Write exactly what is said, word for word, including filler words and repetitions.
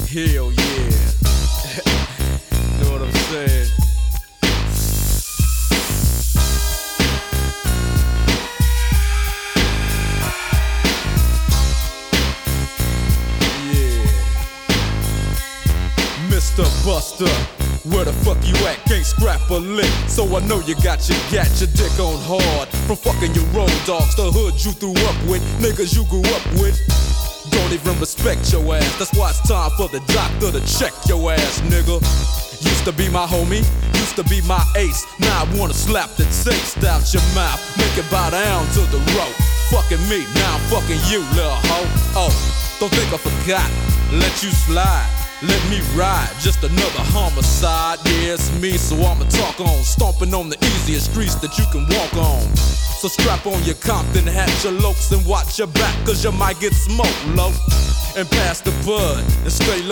Hell yeah. Know what I'm saying? Yeah. Mister Buster, where the fuck you at? Can't scrap a lick, so I know you got your gat, your dick on hard. From fucking your road dogs, the hood you threw up with, niggas you grew up with. Don't even respect your ass, that's why it's time for the doctor to check your ass, nigga. Used to be my homie, used to be my ace. Now I wanna slap the taste out your mouth, make it bow down to the rope. Fucking me, now I'm fucking you, little hoe. Oh, don't think I forgot, let you slide. Let me ride, just another homicide. Yeah, it's me, so I'ma talk on. Stomping on the easiest streets that you can walk on. So strap on your Compton hat, your lokes, and watch your back, cause you might get smoked, low. And pass the bud, and stay low.